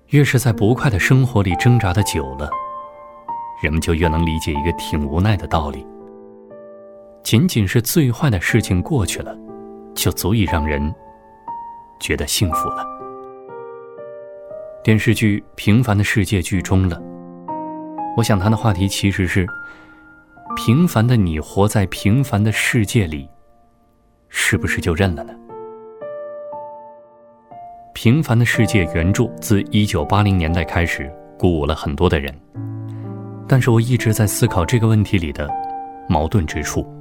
越是在不快的生活里挣扎的久了，人们就越能理解一个挺无奈的道理：仅仅是最坏的事情过去了，就足以让人觉得幸福了。电视剧《平凡的世界》剧终了，我想谈的话题其实是：平凡的你活在平凡的世界里，是不是就认了呢？《平凡的世界》原著自1980年代开始鼓舞了很多的人，但是我一直在思考这个问题里的矛盾之处。